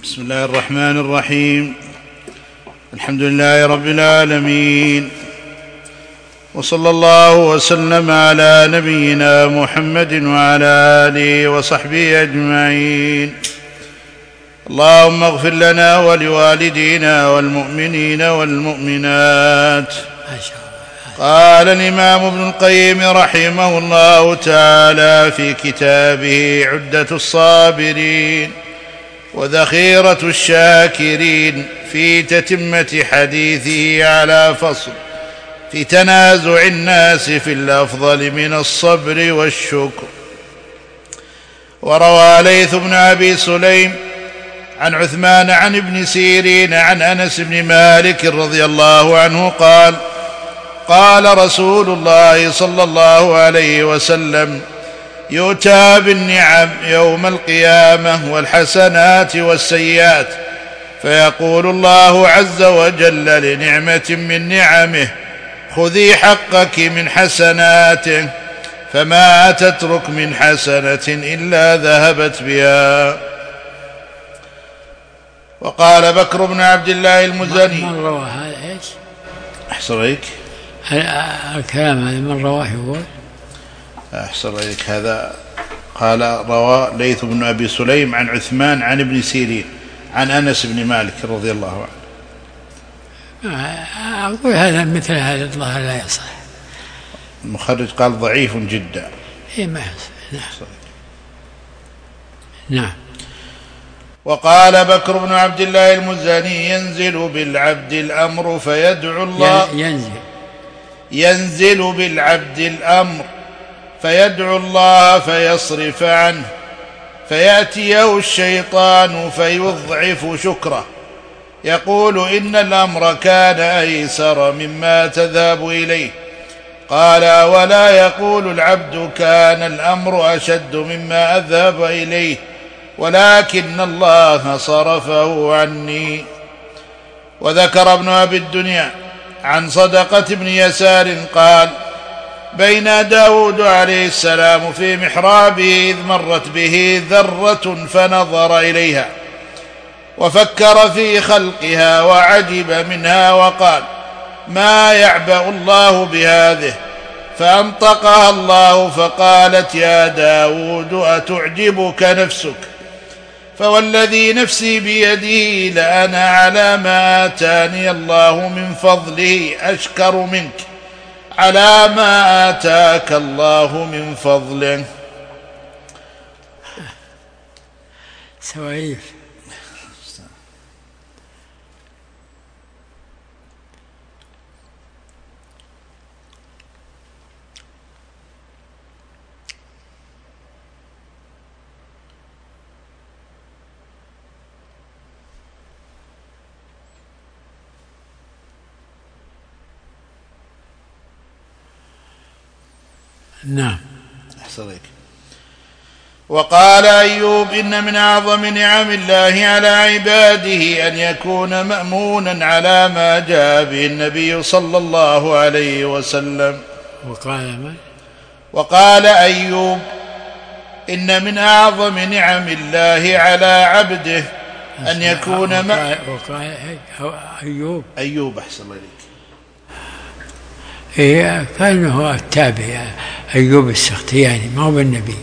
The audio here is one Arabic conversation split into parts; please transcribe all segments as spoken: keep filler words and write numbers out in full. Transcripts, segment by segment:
بسم الله الرحمن الرحيم. الحمد لله رب العالمين، وصلى الله وسلم على نبينا محمد وعلى آله وصحبه أجمعين. اللهم اغفر لنا ولوالدينا والمؤمنين والمؤمنات. قال الإمام ابن القيم رحمه الله تعالى في كتابه عدة الصابرين وذخيرة الشاكرين في تتمة حديثه على فصل في تنازع الناس في الأفضل من الصبر والشكر. وروى ليث بن أبي سليم عن عثمان عن ابن سيرين عن أنس بن مالك رضي الله عنه قال: قال رسول الله صلى الله عليه وسلم: يؤتى بالنعم يوم القيامة والحسنات والسيئات، فيقول الله عز وجل لنعمة من نعمه: خذي حقك من حسناته، فما تترك من حسنة إلا ذهبت بها. وقال بكر بن عبد الله المزني: من رواه هذا ايش؟ أحسن عليك الكلام هذا من رواه يقول أحسن عليك هذا. قال روى ليث بن أبي سليم عن عثمان عن ابن سيرين عن أنس بن مالك رضي الله عنه. أقول هذا مثل هذا الله لا يصح. المخرج قال ضعيف جدا. إيه ما يصح. نعم. نعم. وقال بكر بن عبد الله المزني: ينزل بالعبد الأمر فيدعو الله ينزل ينزل بالعبد الأمر فيدعو الله فيصرف عنه، فيأتيه الشيطان فيضعف شكره، يقول: إن الأمر كان أيسر مما تذهب إليه. قال: ولا يقول العبد كان الأمر أشد مما أذهب إليه، ولكن الله صرفه عني. وذكر ابن أبي الدنيا عن صدقة بن يسار قال: بين داود عليه السلام في محرابه إذ مرت به ذرة فنظر إليها وفكر في خلقها وعجب منها وقال: ما يعبأ الله بهذه؟ فأنطقها الله فقالت: يا داود أتعجبك نفسك؟ فوالذي نفسي بيده لأنا على ما آتاني الله من فضله أشكر منك على ما آتاك الله من فضله. سويف. نعم. أحسنك. وقال أيوب: إن من أعظم نعم الله على عباده أن يكون مأمونا على ما جاء به النبي صلى الله عليه وسلم. وقال من؟ وقال أيوب: إن من أعظم نعم الله على عبده أن يكون مأمونا. وقال أيوب أيوب أحسن عليك. إيه كان هو التابع أيوب السختياني، ما هو بالنبي.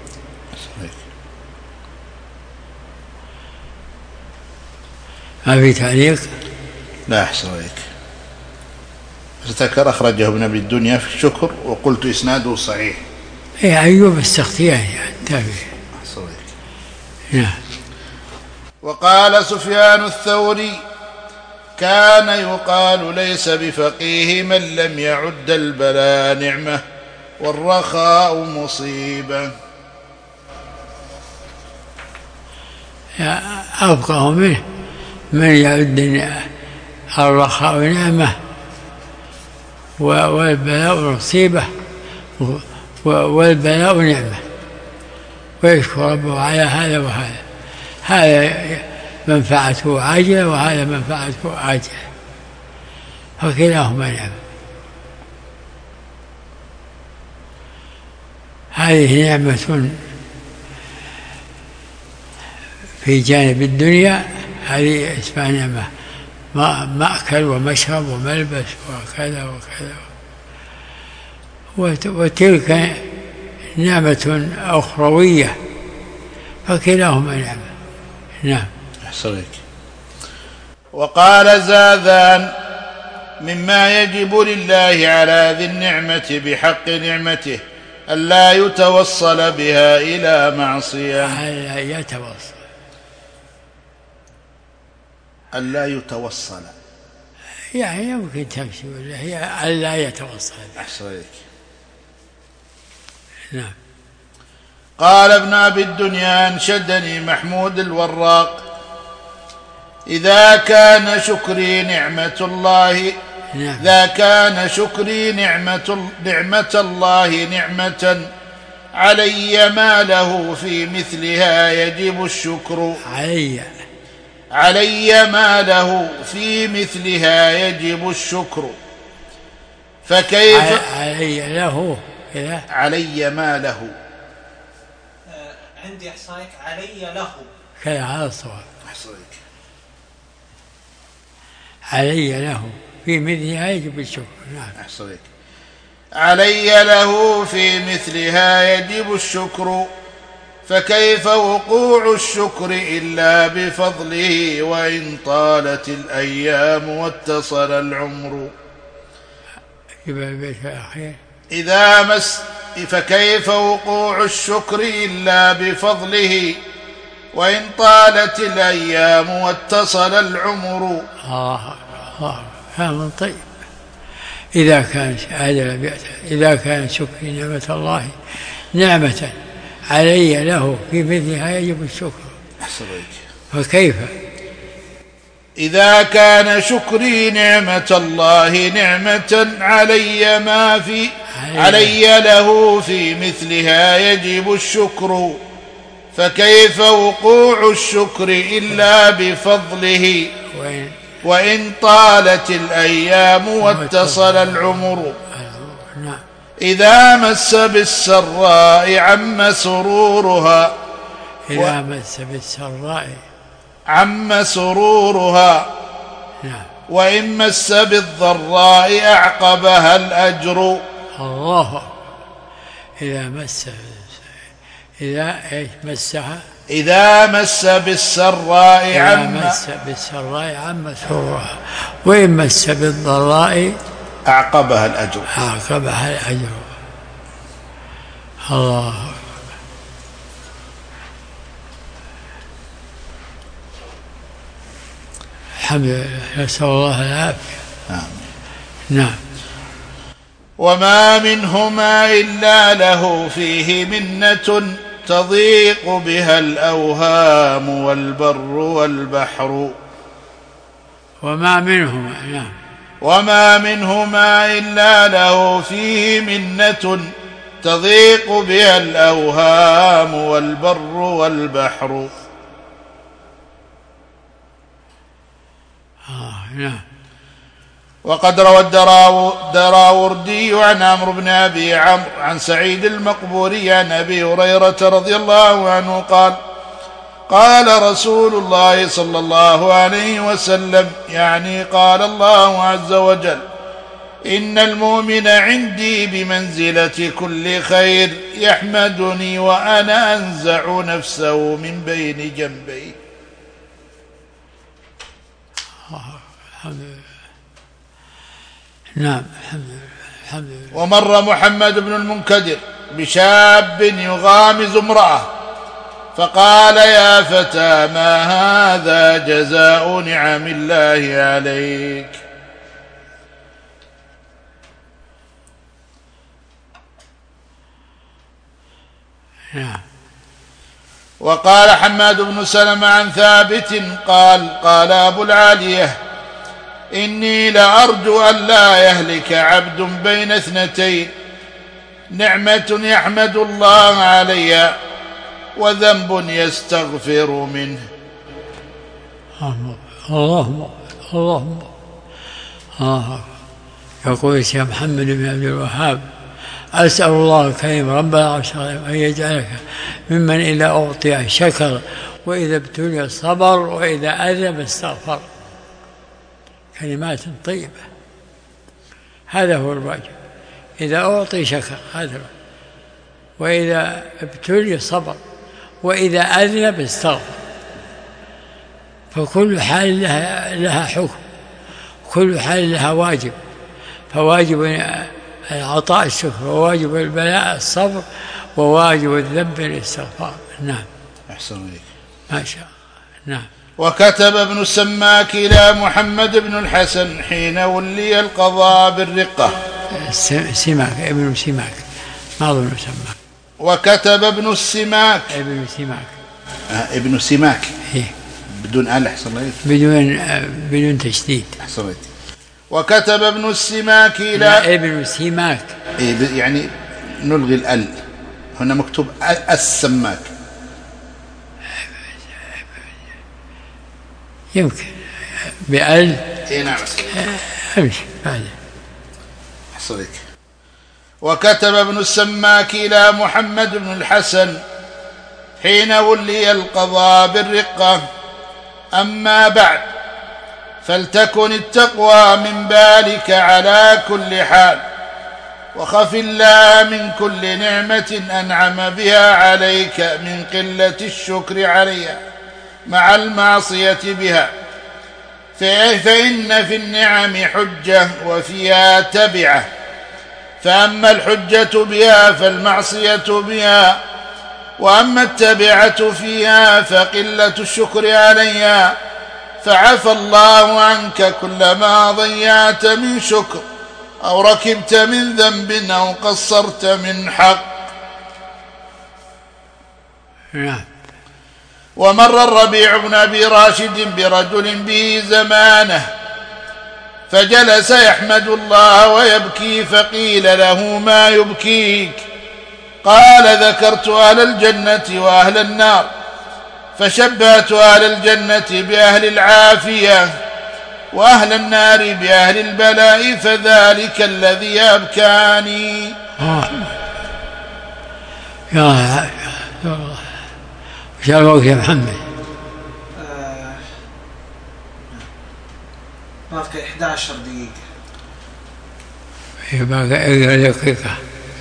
ما في تعليق؟ لا أحسن عليك. ذكر أخرجه ابن أبي الدنيا في الشكر وقلت إسناده صحيح. إيه أيوب السختياني التابع. أحسن عليك. نعم. وقال سفيان الثوري: كان يقال ليس بفقيه من لم يعد البلاء نعمة والرخاء مصيبة. أفقه منه من يعد الرخاء نعمة والبلاء مصيبة والبلاء نعمة، ويشكر ربه على هذا وهذا. هذا منفعته عاجلة وهذا منفعته عاجلة، فكلاهما نعمة. هذه نعمة في جانب الدنيا هذه اسمها نعمة، مأكل ومشرب وملبس وكذا وكذا، وتلك نعمة أخروية، فكلاهما نعمة. نعم. أحسنك. وقال زاذان: مما يجب لله على ذي النعمة بحق نعمته ألا يتوصل بها إلى معصية. ألا يتوصل ألا يتوصل يعني يمكن تمشي، ولا هي ألا يتوصل. أحسنك. نعم. قال ابن أبي الدنيا: أنشدني محمود الوراق: إذا كان شكري نعمة الله نعم. إذا كان شكري نعمة, نعمة الله نعمة علي ما له في مثلها يجب الشكر. علي علي ما له في مثلها يجب الشكر. فكيف علي له كذا علي ما له عندي إحصائك علي له كذا هذا الصواب. أحصائك علي له في مثلها يجب الشكر. نعم. أحصائك علي له في مثلها يجب الشكر. فكيف وقوع الشكر إلا بفضله وإن طالت الأيام واتصل العمر. إذا مس فكيف وقوع الشكر إلا بفضله وإن طالت الأيام واتصل العمر. آه آه كلام طيب. إذا كان إذا كان شكر نعمة الله نعمة علي له في مثلها يجب الشكر. فكيف إذا كان شكري نعمة الله نعمة علي ما في علي له في مثلها يجب الشكر. فكيف وقوع الشكر إلا بفضله وإن طالت الأيام واتصل العمر. إذا مس بالسراء عم سرورها إذا مس بالسراء عم سرورها وإن مس بالضراء أعقبها الأجر. الله. إذا مس إذا إيش مسها إذا مس بالسراء عم مس بالسراء عم سرورها وإن مس بالضراء أعقبها الأجر. أعقبها الأجر. الله. الحمد لله. نسأل الله العافية. آمين. نعم. وما منهما إلا له فيه منة تضيق بها الأوهام والبر والبحر. وما منهما. نعم. وما منهما إلا له فيه منة تضيق بها الأوهام والبر والبحر. آه نعم. وقد روى الدراوردي عن عمرو بن أبي عمرو عن سعيد المقبوري عن أبي هريرة رضي الله عنه قال: قال رسول الله صلى الله عليه وسلم، يعني قال الله عز وجل: إن المؤمن عندي بمنزلة كل خير يحمدني وأنا أنزع نفسه من بين جنبي. الحمد لله. نعم. الحمد لله. الحمد لله. ومر محمد بن المنكدر بشاب يغامز امرأة فقال: يا فتى، ما هذا جزاء نعم الله عليك؟ نعم. وقال حماد بن سلمة عن ثابت قال: قال أبو العالية: إني لأرجو أن لا يهلك عبد بين اثنتين، نعمة يحمد الله عليها وذنب يستغفر منه. اللهم اللهم آه. يقول الشيخ محمد بن عبد الوهاب: أسأل الله الكريم رب العرش العظيم أن يجعلك ممن إذا أعطي شكر وإذا ابتلي صبر، وإذا أذنب استغفر. كلمات طيبة، هذا هو الواجب. إذا أعطي شكر، هذا، وإذا ابتلي صبر، وإذا أذنب استغفر. فكل حال لها, لها حكم، كل حال لها واجب. فواجب العطاء الشكر، وواجب البلاء الصبر، وواجب الذنب الاستغفار. نعم. أحسن إليك. ما شاء الله. نعم. وكتب ابن السماك إلى محمد بن الحسن حين ولي القضاء بالرقة. سماك، ابن سماك، ما أظن سماك. وكتب ابن السماك، ابن سماك، آه ابن سماك، إيه؟ بدون آل. أحسن الله. بدون بدون تشديد. أحسن الله. وكتب ابن السماك إلى ابن سماك، إيه يعني نلغي الأل، هنا مكتوب السماك. يمكن بأل. إيه نعم. امشي بعد. حصلك. وكتب ابن السماك إلى محمد بن الحسن حين ولي القضاء بالرقة: أما بعد، فلتكن التقوى من بالك على كل حال، وخف الله من كل نعمة أنعم بها عليك من قلة الشكر عليها مع المعصية بها، فإن في النعم حجة وفيها تبعة، فأما الحجة بها فالمعصية بها، وأما التبعة فيها فقلة الشكر عليها، فعفى الله عنك كلما ضيعت من شكر أو ركبت من ذنب أو قصرت من حق. نعم. ومر الربيع بن أبي راشد برجل به زمانه فجلس يحمد الله ويبكي، فقيل له: ما يبكيك؟ قال: ذكرت أهل الجنة وأهل النار، فشبهت أهل الجنة بأهل العافية وأهل النار بأهل البلاء، فذلك الذي أبكاني. آه. يا الله، وش الوقت يا محمد؟ آه. باقي إحدى عشرة دقيقة. باقي دقيقة.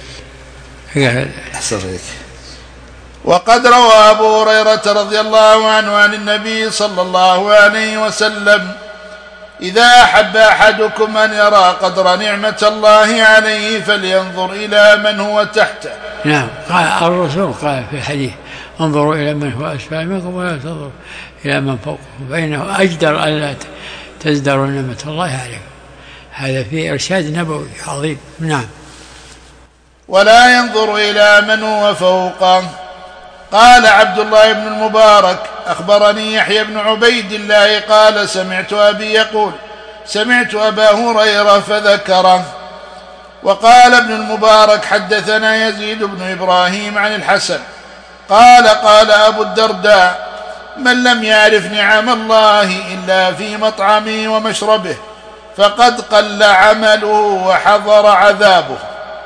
أحسن. وقد روى أبو هريرة رضي الله عنه عن النبي صلى الله عليه وسلم: إذا أحب أحدكم أن يرى قدر نعمة الله عليه فلينظر إلى من هو تحته. نعم. قال الرسول قال في الحديث: انظروا إلى من هو أسفل منكم ولا تنظروا إلى من فوقكم، فإنه أجدر ألا تزدروا نعمة الله عليكم. هذا فيه إرشاد نبوي عظيم. نعم. ولا ينظر إلى من هو فوقه. قال عبد الله بن المبارك: أخبرني يحيى بن عبيد الله قال: سمعت أبي يقول: سمعت أبا هريرة فذكره. وقال ابن المبارك: حدثنا يزيد بن إبراهيم عن الحسن قال: قال أبو الدرداء: من لم يعرف نعم الله إلا في مطعمه ومشربه فقد قل عمله وحضر عذابه.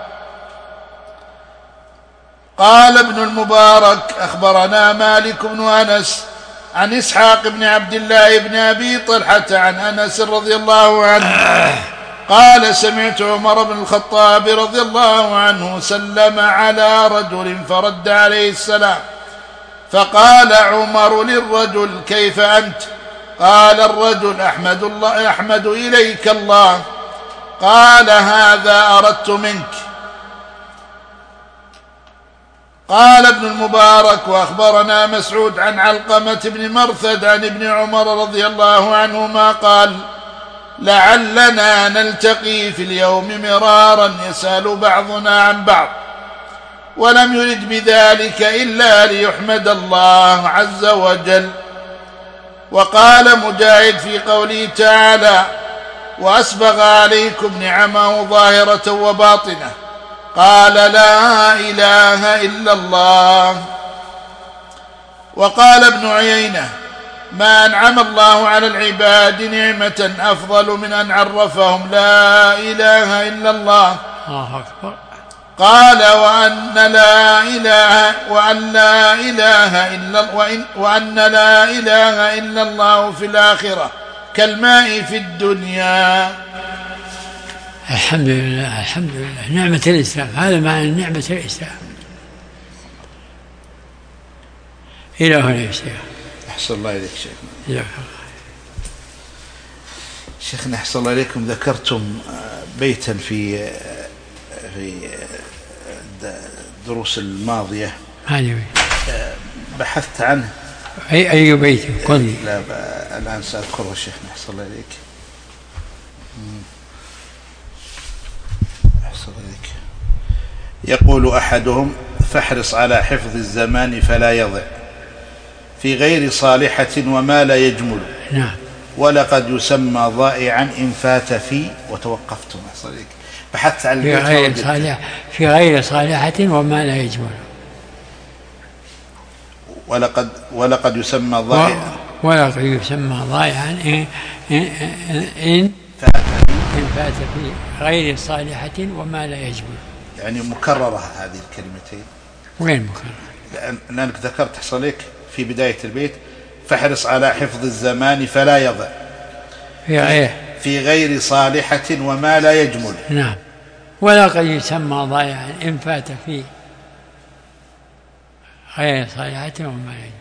قال ابن المبارك: أخبرنا مالك بن أنس عن إسحاق بن عبد الله بن أبي طلحة عن أنس رضي الله عنه قال: سمعت عمر بن الخطاب رضي الله عنه سلم على رجل فرد عليه السلام، فقال عمر للرجل: كيف أنت؟ قال الرجل: أحمد, الله أحمد إليك الله. قال: هذا أردت منك. قال ابن المبارك: وأخبرنا مسعود عن علقمة بن مرثد عن ابن عمر رضي الله عنهما قال: لعلنا نلتقي في اليوم مرارا يسأل بعضنا عن بعض، ولم يرد بذلك إلا ليحمد الله عز وجل. وقال مجاهد في قوله تعالى: وأسبغ عليكم نعمه ظاهرة وباطنة، قال: لا إله إلا الله. وقال ابن عيينة: ما أنعم الله على العباد نعمة أفضل من أن عرفهم لا إله إلا الله. الله أكبر. قال وأن لا إله وأن لا إله إلا وإن وأن لا إله إلا الله في الآخرة كالماء في الدنيا. الحمد لله الحمد لله، نعمة الإسلام، هذا معنى نعمة الإسلام. إلى هنا يا شيخ. أحسن الله إليك شيخنا. يا شيخنا أحسن الله إليكم، ذكرتم بيتا في في الدروس الماضية بحثت عنه. أي أي بيت كن؟ لا الآن سأذكره شيخنا أحسن الله إليك. أحسن الله إليك. يقول أحدهم: فاحرص على حفظ الزمان فلا يضع في غير صالحة وما لا يجمل. نعم. ولقد يسمى ضائعا إن فات في. وتوقفتم أحسن الله إليك، بحثت عن في غير صالح في غير صالحة وما لا يجمل. ولقد ولقد يسمى ضائعا ولقد يسمى ضائعا إن إن, إن فات في غير صالحة وما لا يجمل. يعني مكررة هذه الكلمتين. وين مكررة؟ لأنك ذكرت حصل لك في بداية البيت: فاحرص على حفظ الزمان فلا يضع في غير في غير صالحة وما لا يجمل. نعم. ولقد يسمى ضائعا إن فات في غير صالحة وما لا يجمل.